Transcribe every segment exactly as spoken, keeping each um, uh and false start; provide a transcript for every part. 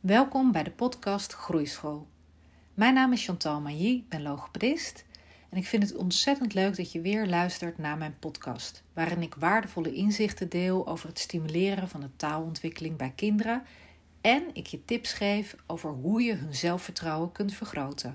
Welkom bij de podcast Groeischool. Mijn naam is Chantal Mailly, ik ben logopedist en ik vind het ontzettend leuk dat je weer luistert naar mijn podcast, waarin ik waardevolle inzichten deel over het stimuleren van de taalontwikkeling bij kinderen en ik je tips geef over hoe je hun zelfvertrouwen kunt vergroten.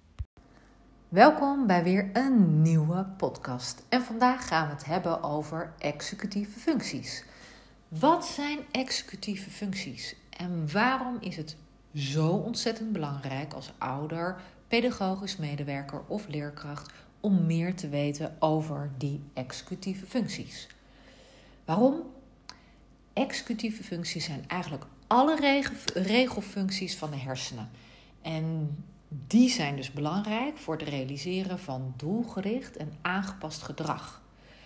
Welkom bij weer een nieuwe podcast en vandaag gaan we het hebben over executieve functies. Wat zijn executieve functies en waarom is het zo ontzettend belangrijk als ouder, pedagogisch medewerker of leerkracht om meer te weten over die executieve functies? Waarom? Executieve functies zijn eigenlijk alle regel- regelfuncties van de hersenen. En die zijn dus belangrijk voor het realiseren van doelgericht en aangepast gedrag.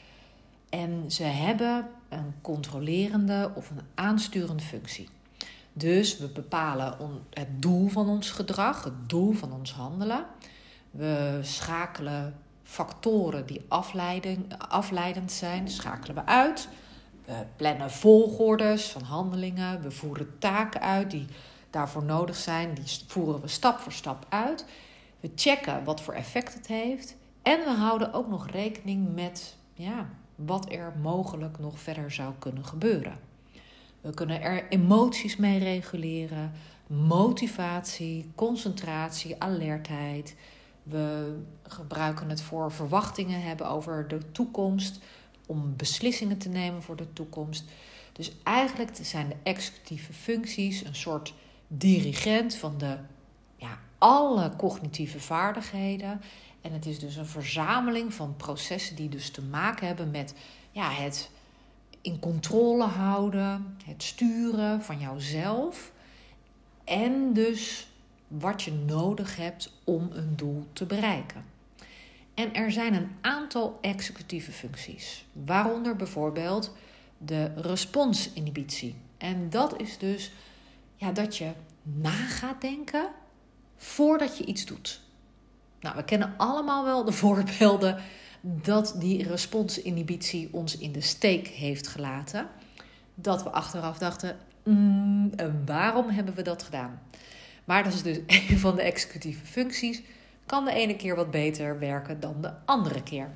En ze hebben een controlerende of een aansturende functie. Dus we bepalen het doel van ons gedrag, het doel van ons handelen. We schakelen factoren die afleiding, afleidend zijn, schakelen we uit. We plannen volgordes van handelingen. We voeren taken uit die daarvoor nodig zijn. Die voeren we stap voor stap uit. We checken wat voor effect het heeft. En we houden ook nog rekening met ja, wat er mogelijk nog verder zou kunnen gebeuren. We kunnen er emoties mee reguleren, motivatie, concentratie, alertheid. We gebruiken het voor verwachtingen hebben over de toekomst, om beslissingen te nemen voor de toekomst. Dus eigenlijk zijn de executieve functies een soort dirigent van de, ja, alle cognitieve vaardigheden. En het is dus een verzameling van processen die dus te maken hebben met ja, het in controle houden, het sturen van jouzelf en dus wat je nodig hebt om een doel te bereiken. En er zijn een aantal executieve functies, waaronder bijvoorbeeld de responsinhibitie. En dat is dus ja, dat je na gaat denken voordat je iets doet. Nou, we kennen allemaal wel de voorbeelden dat die responsinhibitie ons in de steek heeft gelaten. Dat we achteraf dachten, mm, en waarom hebben we dat gedaan? Maar dat is dus een van de executieve functies. Kan de ene keer wat beter werken dan de andere keer.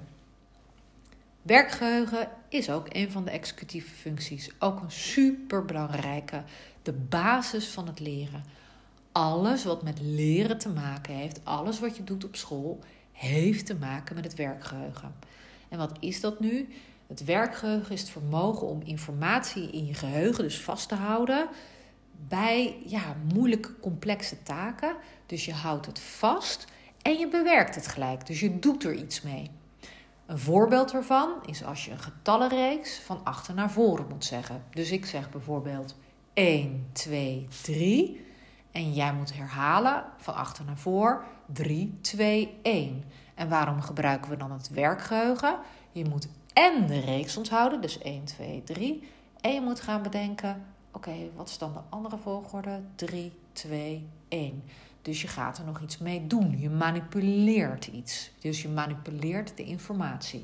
Werkgeheugen is ook een van de executieve functies. Ook een superbelangrijke, de basis van het leren. Alles wat met leren te maken heeft, alles wat je doet op school, heeft te maken met het werkgeheugen. En wat is dat nu? Het werkgeheugen is het vermogen om informatie in je geheugen dus vast te houden bij ja, moeilijke, complexe taken. Dus je houdt het vast en je bewerkt het gelijk. Dus je doet er iets mee. Een voorbeeld ervan is als je een getallenreeks van achter naar voren moet zeggen. Dus ik zeg bijvoorbeeld één, twee, drie. En jij moet herhalen van achter naar voor drie, twee, één. En waarom gebruiken we dan het werkgeheugen? Je moet en de reeks onthouden, dus één, twee, drie. En je moet gaan bedenken, oké, okay, wat is dan de andere volgorde? drie, twee, één. Dus je gaat er nog iets mee doen. Je manipuleert iets. Dus je manipuleert de informatie.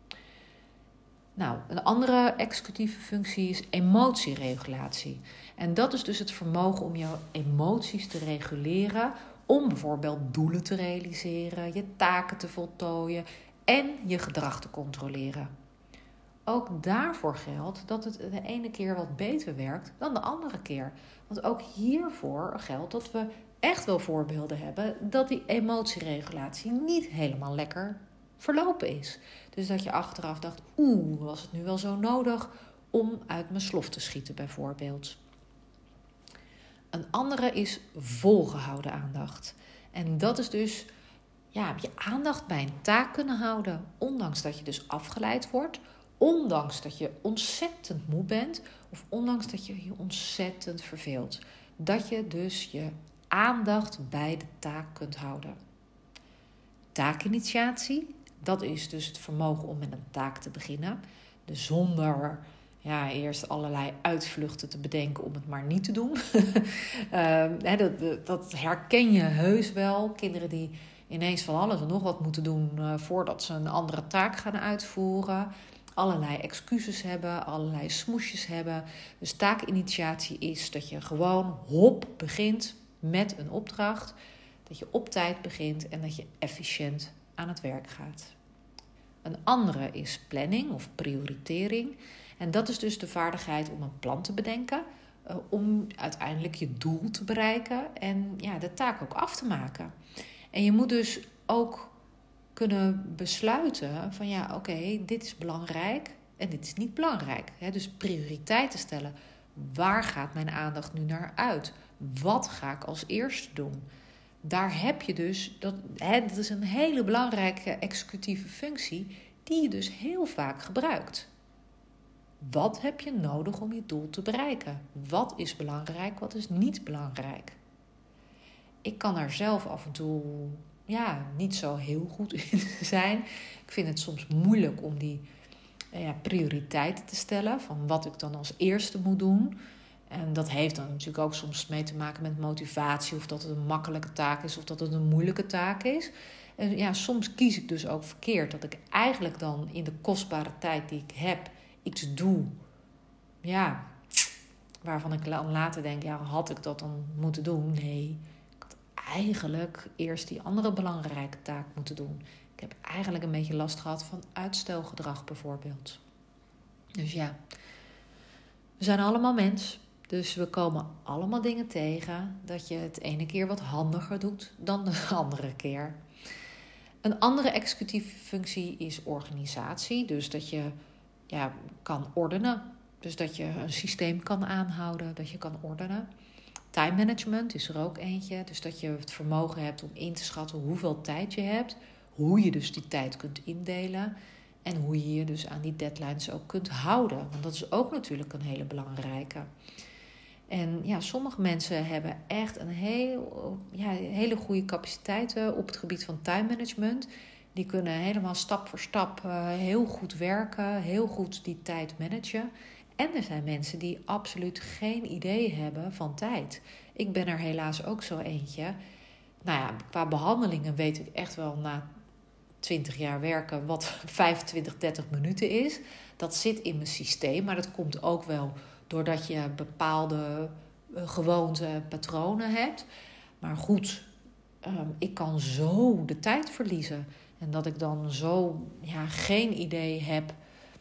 Nou, een andere executieve functie is emotieregulatie. En dat is dus het vermogen om jouw emoties te reguleren, om bijvoorbeeld doelen te realiseren, je taken te voltooien en je gedrag te controleren. Ook daarvoor geldt dat het de ene keer wat beter werkt dan de andere keer. Want ook hiervoor geldt dat we echt wel voorbeelden hebben dat die emotieregulatie niet helemaal lekker verlopen is. Dus dat je achteraf dacht, oeh, was het nu wel zo nodig om uit mijn slof te schieten bijvoorbeeld. Een andere is volgehouden aandacht. En dat is dus ja, je aandacht bij een taak kunnen houden, ondanks dat je dus afgeleid wordt, ondanks dat je ontzettend moe bent of ondanks dat je je ontzettend verveelt. Dat je dus je aandacht bij de taak kunt houden. Taakinitiatie, dat is dus het vermogen om met een taak te beginnen. Dus zonder ja, eerst allerlei uitvluchten te bedenken om het maar niet te doen. uh, dat, dat herken je heus wel. Kinderen die ineens van alles en nog wat moeten doen uh, voordat ze een andere taak gaan uitvoeren. allerlei excuses hebben, allerlei smoesjes hebben. Dus taakinitiatie is dat je gewoon hop begint met een opdracht. Dat je op tijd begint en dat je efficiënt aan het werk gaat. Een andere is planning of prioritering. En dat is dus de vaardigheid om een plan te bedenken, uh, om uiteindelijk je doel te bereiken en ja, de taak ook af te maken. En je moet dus ook kunnen besluiten van ja, oké, okay, dit is belangrijk en dit is niet belangrijk. He, dus prioriteiten stellen. Waar gaat mijn aandacht nu naar uit? Wat ga ik als eerste doen? Daar heb je dus, dat, he, dat is een hele belangrijke executieve functie die je dus heel vaak gebruikt. Wat heb je nodig om je doel te bereiken? Wat is belangrijk, wat is niet belangrijk? Ik kan er zelf af en toe ja, niet zo heel goed in zijn. Ik vind het soms moeilijk om die ja, prioriteiten te stellen van wat ik dan als eerste moet doen. En dat heeft dan natuurlijk ook soms mee te maken met motivatie, of dat het een makkelijke taak is of dat het een moeilijke taak is. En ja, soms kies ik dus ook verkeerd, dat ik eigenlijk dan in de kostbare tijd die ik heb iets doe, ja, waarvan ik later denk, ja, had ik dat dan moeten doen? Nee, ik had eigenlijk eerst die andere belangrijke taak moeten doen. Ik heb eigenlijk een beetje last gehad van uitstelgedrag bijvoorbeeld. Dus ja, we zijn allemaal mens. Dus we komen allemaal dingen tegen dat je het ene keer wat handiger doet dan de andere keer. Een andere executieve functie is organisatie. Dus dat je ja, kan ordenen. Dus dat je een systeem kan aanhouden, dat je kan ordenen. Time management is er ook eentje. Dus dat je het vermogen hebt om in te schatten hoeveel tijd je hebt. Hoe je dus die tijd kunt indelen. En hoe je je dus aan die deadlines ook kunt houden. Want dat is ook natuurlijk een hele belangrijke. En ja, sommige mensen hebben echt een heel, ja, hele goede capaciteiten op het gebied van time management. Die kunnen helemaal stap voor stap uh, heel goed werken, heel goed die tijd managen. En er zijn mensen die absoluut geen idee hebben van tijd. Ik ben er helaas ook zo eentje. Nou ja, qua behandelingen weet ik echt wel na twintig jaar werken wat vijfentwintig, dertig minuten is. Dat zit in mijn systeem, maar dat komt ook wel doordat je bepaalde uh, gewoonten, patronen hebt. Maar goed, um, ik kan zo de tijd verliezen. En dat ik dan zo ja, geen idee heb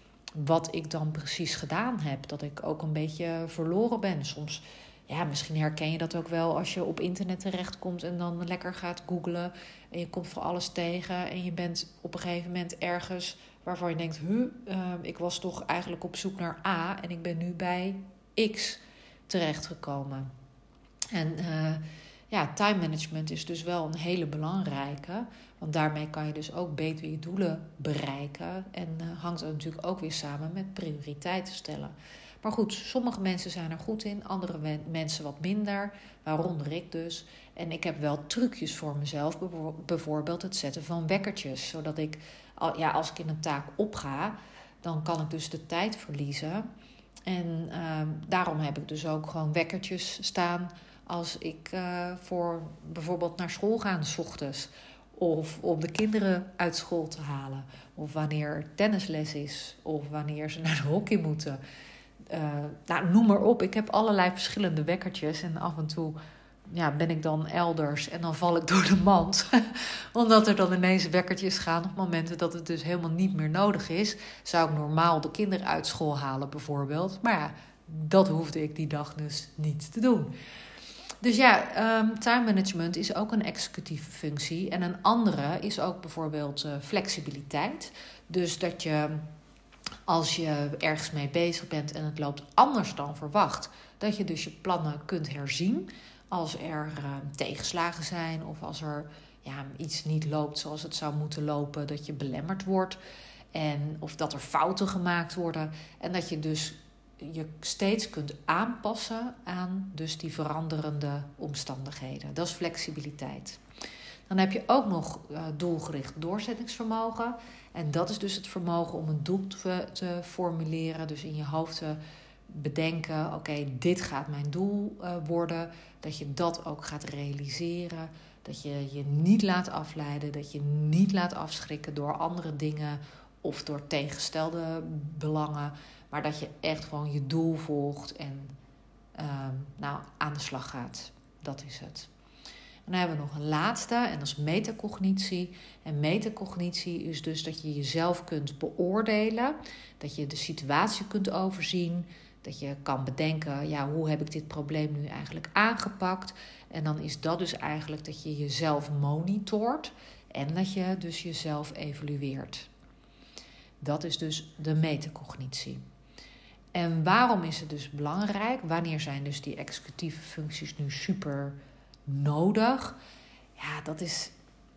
wat ik dan precies gedaan heb. Dat ik ook een beetje verloren ben. Soms, ja, misschien herken je dat ook wel als je op internet terechtkomt en dan lekker gaat googlen. En je komt voor alles tegen en je bent op een gegeven moment ergens waarvan je denkt, huh, uh, ik was toch eigenlijk op zoek naar A en ik ben nu bij X terechtgekomen. En uh, ja, time management is dus wel een hele belangrijke. Want daarmee kan je dus ook beter je doelen bereiken. En uh, hangt er natuurlijk ook weer samen met prioriteiten stellen. Maar goed, sommige mensen zijn er goed in, andere men- mensen wat minder. Waaronder ik dus. En ik heb wel trucjes voor mezelf. Bijvoorbeeld het zetten van wekkertjes. Zodat ik, ja, als ik in een taak opga, dan kan ik dus de tijd verliezen. En uh, daarom heb ik dus ook gewoon wekkertjes staan als ik uh, voor bijvoorbeeld naar school ga 's ochtends. Of om de kinderen uit school te halen. Of wanneer er tennisles is. Of wanneer ze naar de hockey moeten. Uh, nou, noem maar op. Ik heb allerlei verschillende wekkertjes. En af en toe ja, ben ik dan elders. En dan val ik door de mand. Omdat er dan ineens wekkertjes gaan. Op momenten dat het dus helemaal niet meer nodig is. Zou ik normaal de kinderen uit school halen bijvoorbeeld. Maar ja, dat hoefde ik die dag dus niet te doen. Dus ja, um, time management is ook een executieve functie. En een andere is ook bijvoorbeeld uh, flexibiliteit. Dus dat je, als je ergens mee bezig bent en het loopt anders dan verwacht, dat je dus je plannen kunt herzien. Als er uh, tegenslagen zijn of als er ja, iets niet loopt zoals het zou moeten lopen, dat je belemmerd wordt. En, of dat er fouten gemaakt worden. En dat je dus je steeds kunt aanpassen aan dus die veranderende omstandigheden. Dat is flexibiliteit. Dan heb je ook nog uh, doelgericht doorzettingsvermogen. En dat is dus het vermogen om een doel te, te formuleren. Dus in je hoofd te bedenken, oké, okay, dit gaat mijn doel uh, worden. Dat je dat ook gaat realiseren. Dat je je niet laat afleiden. Dat je niet laat afschrikken door andere dingen of door tegengestelde belangen. Maar dat je echt gewoon je doel volgt en uh, nou, aan de slag gaat. Dat is het. En dan hebben we nog een laatste en dat is metacognitie. En metacognitie is dus dat je jezelf kunt beoordelen. Dat je de situatie kunt overzien. Dat je kan bedenken, ja, hoe heb ik dit probleem nu eigenlijk aangepakt? En dan is dat dus eigenlijk dat je jezelf monitort. En dat je dus jezelf evalueert. Dat is dus de metacognitie. En waarom is het dus belangrijk? Wanneer zijn dus die executieve functies nu super nodig? Ja, dat is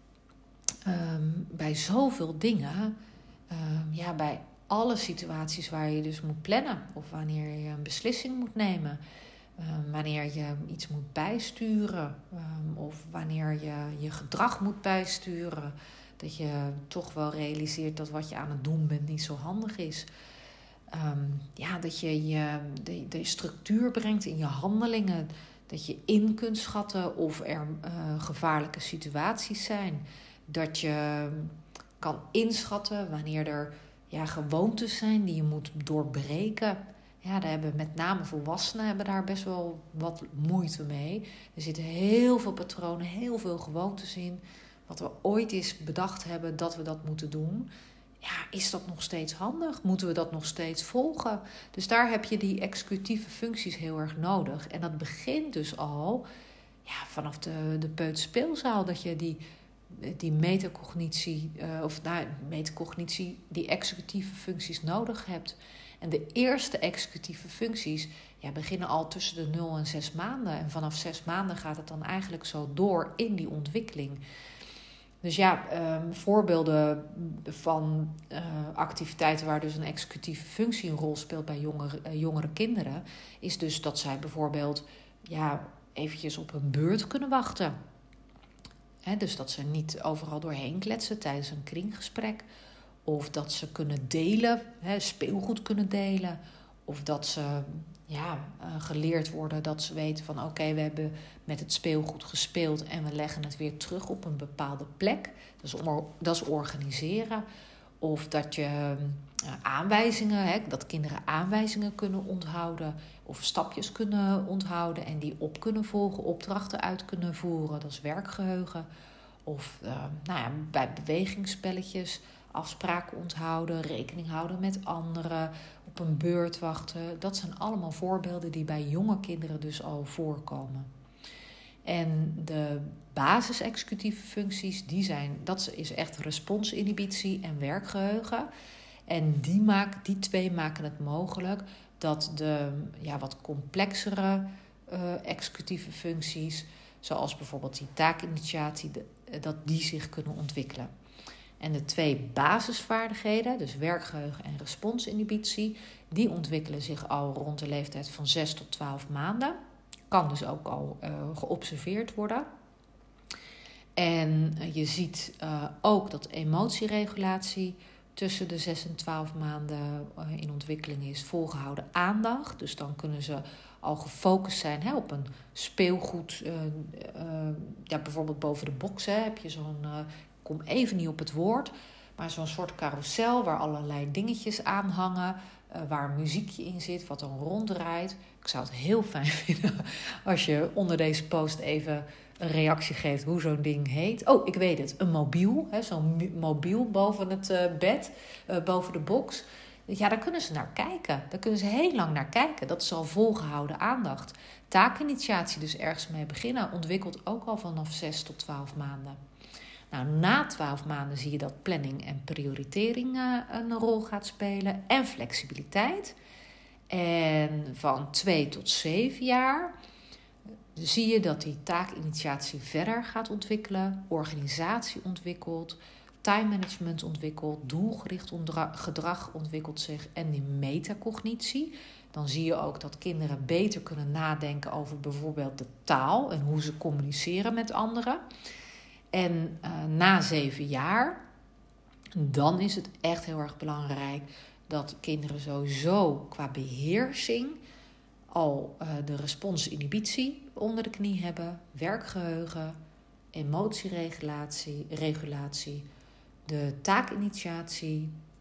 um, bij zoveel dingen. Um, ja, bij alle situaties waar je dus moet plannen. Of wanneer je een beslissing moet nemen. Um, wanneer je iets moet bijsturen. Um, of wanneer je je gedrag moet bijsturen. Dat je toch wel realiseert dat wat je aan het doen bent niet zo handig is. Um, ja, dat je, je de, de structuur brengt in je handelingen. Dat je in kunt schatten of er uh, gevaarlijke situaties zijn. Dat je kan inschatten wanneer er ja, gewoontes zijn die je moet doorbreken. Ja, daar hebben met name volwassenen hebben daar best wel wat moeite mee. Er zitten heel veel patronen, heel veel gewoontes in. Wat we ooit eens bedacht hebben dat we dat moeten doen. Ja, is dat nog steeds handig? Moeten we dat nog steeds volgen? Dus daar heb je die executieve functies heel erg nodig. En dat begint dus al ja, vanaf de, de peuterspeelzaal. Dat je die, die metacognitie, uh, of nou, metacognitie, die executieve functies nodig hebt. En de eerste executieve functies ja, beginnen al tussen de nul en zes maanden. En vanaf zes maanden gaat het dan eigenlijk zo door in die ontwikkeling. Dus ja, um, voorbeelden van uh, activiteiten waar dus een executieve functie een rol speelt bij jongere, uh, jongere kinderen, is dus dat zij bijvoorbeeld ja, eventjes op hun beurt kunnen wachten. He, dus dat ze niet overal doorheen kletsen tijdens een kringgesprek. Of dat ze kunnen delen, he, speelgoed kunnen delen. Of dat ze ja, uh, geleerd worden dat ze weten van oké, okay, we hebben met het speelgoed gespeeld en we leggen het weer terug op een bepaalde plek. Dat is, or, dat is organiseren. Of dat je uh, aanwijzingen, he, dat kinderen aanwijzingen kunnen onthouden. Of stapjes kunnen onthouden en die op kunnen volgen, opdrachten uit kunnen voeren. Dat is werkgeheugen. Of uh, nou ja, bij bewegingsspelletjes afspraken onthouden, rekening houden met anderen, op een beurt wachten. Dat zijn allemaal voorbeelden die bij jonge kinderen dus al voorkomen. En de basis-executieve functies, die zijn, dat is echt responsinhibitie en werkgeheugen. En die, maken, die twee maken het mogelijk dat de ja, wat complexere uh, executieve functies, zoals bijvoorbeeld die taakinitiatie, de, dat die zich kunnen ontwikkelen. En de twee basisvaardigheden, dus werkgeheugen en responsinhibitie, die ontwikkelen zich al rond de leeftijd van zes tot twaalf maanden. Kan dus ook al uh, geobserveerd worden. En uh, je ziet uh, ook dat emotieregulatie tussen de zes en twaalf maanden uh, in ontwikkeling is. Volgehouden aandacht, dus dan kunnen ze al gefocust zijn hè, op een speelgoed. Uh, uh, ja, bijvoorbeeld boven de box hè, heb je zo'n... Uh, Ik kom even niet op het woord, maar zo'n soort carousel waar allerlei dingetjes aan hangen, uh, waar een muziekje in zit, wat dan ronddraait. Ik zou het heel fijn vinden als je onder deze post even een reactie geeft hoe zo'n ding heet. Oh, ik weet het, een mobiel, hè, zo'n mu- mobiel boven het uh, bed, uh, boven de box. Ja, daar kunnen ze naar kijken. Daar kunnen ze heel lang naar kijken. Dat is al volgehouden aandacht. Taakinitiatie, dus ergens mee beginnen, ontwikkelt ook al vanaf zes tot twaalf maanden. Nou, na twaalf maanden zie je dat planning en prioritering uh, een rol gaat spelen. En flexibiliteit. En van twee tot zeven jaar zie je dat die taakinitiatie verder gaat ontwikkelen. Organisatie ontwikkelt. Time management ontwikkelt. Doelgericht ondra- gedrag ontwikkelt zich. En die metacognitie. Dan zie je ook dat kinderen beter kunnen nadenken over bijvoorbeeld de taal. En hoe ze communiceren met anderen. En uh, na zeven jaar, dan is het echt heel erg belangrijk dat kinderen sowieso qua beheersing al uh, de responsinhibitie onder de knie hebben, werkgeheugen, emotieregulatie, regulatie, de taakinitiatie,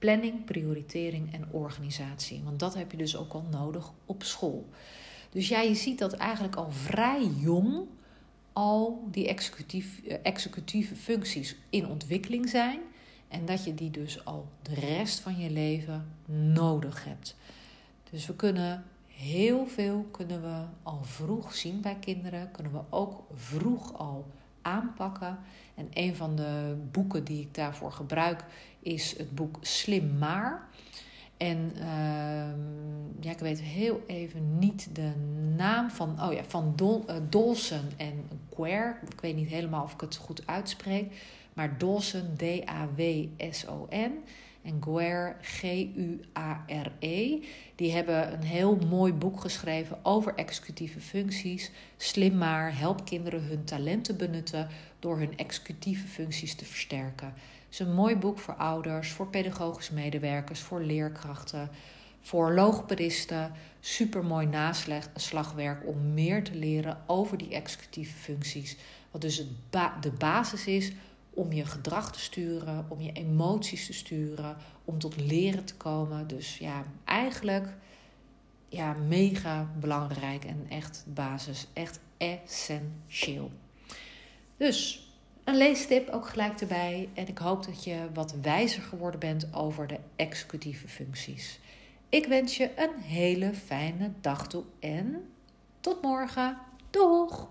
planning, prioritering en organisatie. Want dat heb je dus ook al nodig op school. Dus ja, je ziet dat eigenlijk al vrij jong al die executief, executieve functies in ontwikkeling zijn. En dat je die dus al de rest van je leven nodig hebt. Dus we kunnen heel veel kunnen we al vroeg zien bij kinderen. Kunnen we ook vroeg al aanpakken. En een van de boeken die ik daarvoor gebruik is het boek Slim Maar. En uh, ja, ik weet heel even niet de naam van, oh ja, van Dol, uh, Dawson en Guare. Ik weet niet helemaal of ik het goed uitspreek. Maar Dawson, D A W S O N en Guare, G U A R E. Die hebben een heel mooi boek geschreven over executieve functies. Slim Maar, help kinderen hun talenten benutten door hun executieve functies te versterken. Het is een mooi boek voor ouders, voor pedagogische medewerkers, voor leerkrachten, voor logopedisten. Supermooi naslagwerk om meer te leren over die executieve functies. Wat dus het ba- de basis is om je gedrag te sturen, om je emoties te sturen, om tot leren te komen. Dus ja, eigenlijk ja, mega belangrijk en echt basis, echt essentieel. Dus een leestip ook gelijk erbij. En ik hoop dat je wat wijzer geworden bent over de executieve functies. Ik wens je een hele fijne dag toe en tot morgen. Doeg!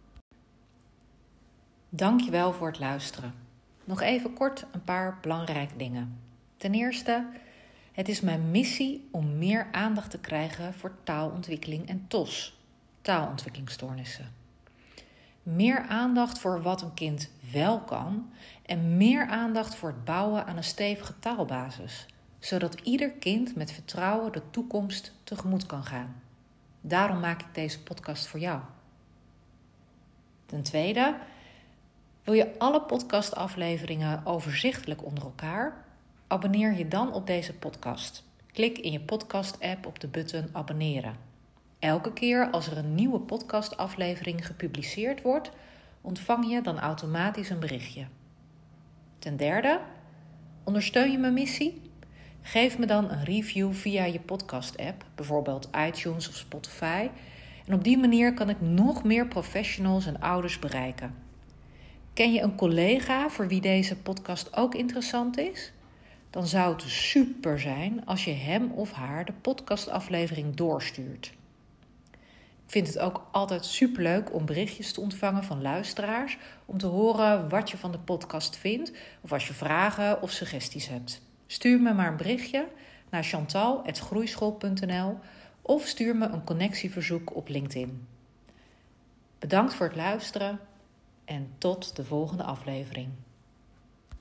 Dankjewel voor het luisteren. Nog even kort een paar belangrijke dingen. Ten eerste, het is mijn missie om meer aandacht te krijgen voor taalontwikkeling en T O S, taalontwikkelingsstoornissen. Meer aandacht voor wat een kind wel kan en meer aandacht voor het bouwen aan een stevige taalbasis, zodat ieder kind met vertrouwen de toekomst tegemoet kan gaan. Daarom maak ik deze podcast voor jou. Ten tweede, wil je alle podcastafleveringen overzichtelijk onder elkaar? Abonneer je dan op deze podcast. Klik in je podcast-app op de button abonneren. Elke keer als er een nieuwe podcastaflevering gepubliceerd wordt, ontvang je dan automatisch een berichtje. Ten derde, ondersteun je mijn missie? Geef me dan een review via je podcast-app, bijvoorbeeld iTunes of Spotify. En op die manier kan ik nog meer professionals en ouders bereiken. Ken je een collega voor wie deze podcast ook interessant is? Dan zou het super zijn als je hem of haar de podcastaflevering doorstuurt. Ik vind het ook altijd superleuk om berichtjes te ontvangen van luisteraars, om te horen wat je van de podcast vindt of als je vragen of suggesties hebt. Stuur me maar een berichtje naar chantal apenstaartje groeischool punt n l of stuur me een connectieverzoek op LinkedIn. Bedankt voor het luisteren en tot de volgende aflevering.